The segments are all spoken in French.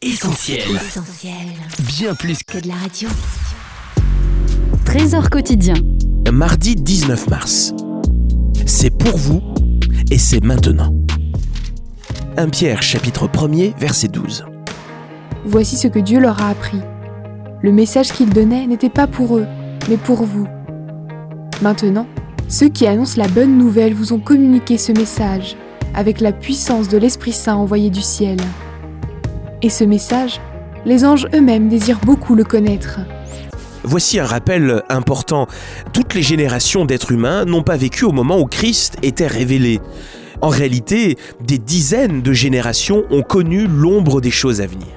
Essentiel. Bien plus que de la radio. Trésor quotidien. Mardi 19 mars. C'est pour vous et c'est maintenant. 1 Pierre chapitre 1er verset 12. Voici ce que Dieu leur a appris. Le message qu'il donnait n'était pas pour eux, mais pour vous. Maintenant, ceux qui annoncent la bonne nouvelle vous ont communiqué ce message avec la puissance de l'Esprit Saint envoyé du ciel. Et ce message, les anges eux-mêmes désirent beaucoup le connaître. Voici un rappel important. Toutes les générations d'êtres humains n'ont pas vécu au moment où Christ était révélé. En réalité, des dizaines de générations ont connu l'ombre des choses à venir.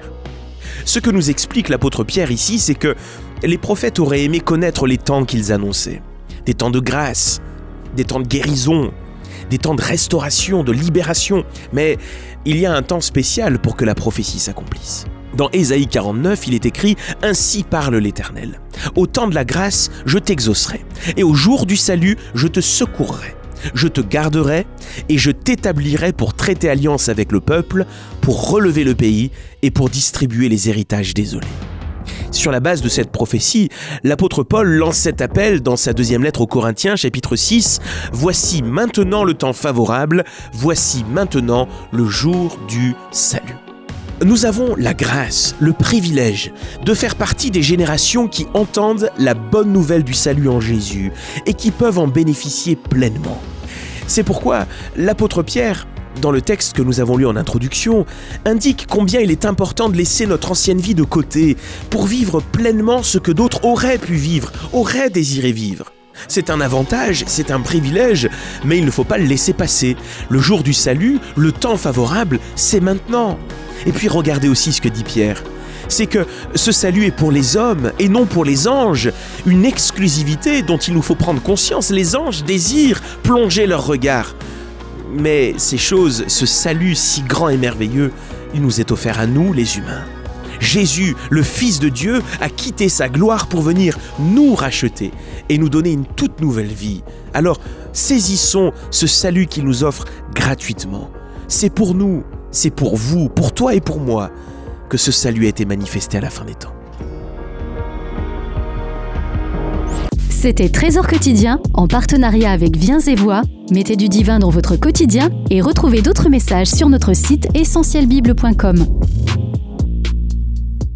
Ce que nous explique l'apôtre Pierre ici, c'est que les prophètes auraient aimé connaître les temps qu'ils annonçaient. Des temps de grâce, des temps de guérison, des temps de restauration, de libération. Mais il y a un temps spécial pour que la prophétie s'accomplisse. Dans Ésaïe 49, il est écrit « Ainsi parle l'Éternel. Au temps de la grâce, je t'exaucerai, et au jour du salut, je te secourrai. Je te garderai et je t'établirai pour traiter alliance avec le peuple, pour relever le pays et pour distribuer les héritages désolés. » Sur la base de cette prophétie, l'apôtre Paul lance cet appel dans sa deuxième lettre aux Corinthiens, chapitre 6. « Voici maintenant le temps favorable, voici maintenant le jour du salut. » Nous avons la grâce, le privilège de faire partie des générations qui entendent la bonne nouvelle du salut en Jésus et qui peuvent en bénéficier pleinement. C'est pourquoi l'apôtre Pierre, dans le texte que nous avons lu en introduction, indique combien il est important de laisser notre ancienne vie de côté pour vivre pleinement ce que d'autres auraient pu vivre, auraient désiré vivre. C'est un avantage, c'est un privilège, mais il ne faut pas le laisser passer. Le jour du salut, le temps favorable, c'est maintenant. Et puis regardez aussi ce que dit Pierre. C'est que ce salut est pour les hommes et non pour les anges. Une exclusivité dont il nous faut prendre conscience. Les anges désirent plonger leur regard. Mais ces choses, ce salut si grand et merveilleux, il nous est offert à nous, les humains. Jésus, le Fils de Dieu, a quitté sa gloire pour venir nous racheter et nous donner une toute nouvelle vie. Alors, saisissons ce salut qu'il nous offre gratuitement. C'est pour nous, c'est pour vous, pour toi et pour moi, que ce salut a été manifesté à la fin des temps. C'était Trésor quotidien en partenariat avec Viens et Voix. Mettez du divin dans votre quotidien et retrouvez d'autres messages sur notre site essentielbible.com.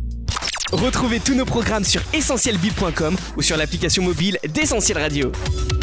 Retrouvez tous nos programmes sur essentielbible.com ou sur l'application mobile d'Essentiel Radio.